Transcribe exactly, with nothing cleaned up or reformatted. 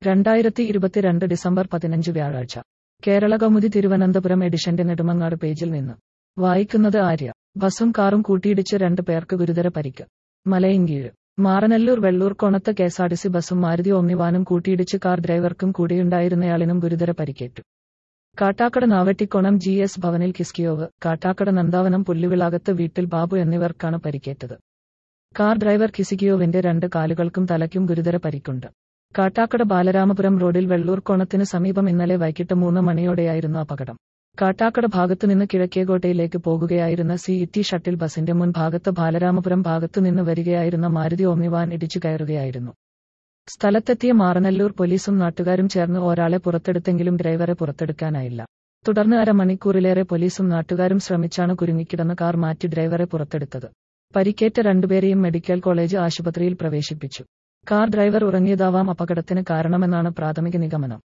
രണ്ടായിരത്തി ഇരുപത്തിരണ്ട് ഡിസംബർ പതിനഞ്ച് വ്യാഴാഴ്ച കേരളകൗമുദി തിരുവനന്തപുരം എഡിഷന്റെ നെടുമങ്ങാട് പേജിൽ നിന്ന് വായിക്കുന്നത് ആര്യ. ബസും കാറും കൂട്ടിയിടിച്ച് രണ്ട് പേർക്ക് ഗുരുതര പരിക്ക്. മലയങ്കീഴ്. മാറനല്ലൂർ വെള്ളൂർക്കോണത്ത് കെഎസ്ആർടിസി ബസും മാരുതി ഓമ്നിവാനും കൂട്ടിയിടിച്ച് കാർ ഡ്രൈവർക്കും കൂടെയുണ്ടായിരുന്നയാളിനും ഗുരുതര പരിക്കേറ്റു. കാട്ടാക്കട നാവട്ടിക്കോണം ജി എസ് ഭവനിൽ കിസ്കിയോവ്, കാട്ടാക്കട നന്ദാവനം പുല്ലുവിളാകത്ത് വീട്ടിൽ ബാബു എന്നിവർക്കാണ് പരിക്കേറ്റത്. കാർ ഡ്രൈവർ കിസികിയോവിന്റെ രണ്ട് കാലുകൾക്കും തലയ്ക്കും ഗുരുതര പരിക്കുണ്ട്. കാട്ടാക്കട ബാലരാമപുരം റോഡിൽ വെള്ളൂർക്കോണത്തിന് സമീപം ഇന്നലെ വൈകിട്ട് മൂന്ന് മണിയോടെയായിരുന്നു അപകടം. കാട്ടാക്കട ഭാഗത്തുനിന്ന് കിഴക്കേകോട്ടയിലേക്ക് പോകുകയായിരുന്ന സി ഇ ടി ഷട്ടിൽ ബസിന്റെ മുൻ ഭാഗത്ത് ബാലരാമപുരം ഭാഗത്തുനിന്ന് വരികയായിരുന്ന മാരുതി ഓമ്നിവാൻ ഇടിച്ചു കയറുകയായിരുന്നു. സ്ഥലത്തെത്തിയ മാറനല്ലൂർ പോലീസും നാട്ടുകാരും ചേർന്ന് ഒരാളെ പുറത്തെടുത്തെങ്കിലും ഡ്രൈവറെ പുറത്തെടുക്കാനായില്ല. തുടർന്ന് അരമണിക്കൂറിലേറെ പോലീസും നാട്ടുകാരും ശ്രമിച്ചാണ് കുരുങ്ങിക്കിടന്ന കാർ മാറ്റി ഡ്രൈവറെ പുറത്തെടുത്തത്. പരിക്കേറ്റ രണ്ടുപേരെയും മെഡിക്കൽ കോളേജ് ആശുപത്രിയിൽ പ്രവേശിപ്പിച്ചു. കാർ ഡ്രൈവർ ഉറങ്ങിയതാവാം അപകടത്തിന് കാരണമെന്നാണ് പ്രാഥമിക നിഗമനം.